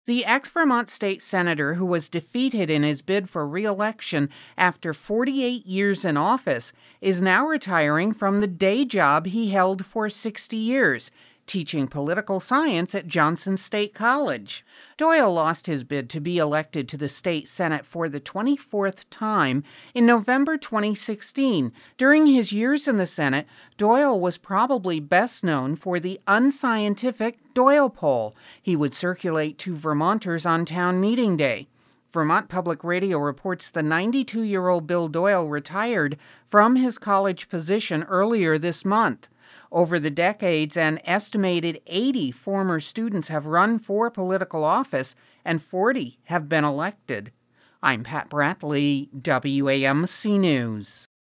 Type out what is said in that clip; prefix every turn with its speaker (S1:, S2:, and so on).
S1: The ex-Vermont state senator who was defeated in his bid for re-election after 48 years in office is now retiring from the day job he held for 60 years, teaching political science at Johnson State College. Doyle lost his bid to be elected to the state Senate for the 24th time in November 2016. During his years in the Senate, Doyle was probably best known for the unscientific Doyle poll he would circulate to Vermonters on town meeting day. Vermont Public Radio reports the 92-year-old Bill Doyle retired from his college position earlier this month. Over the decades, an estimated 80 former students have run for political office and 40 have been elected. I'm Pat Bradley, WAMC News.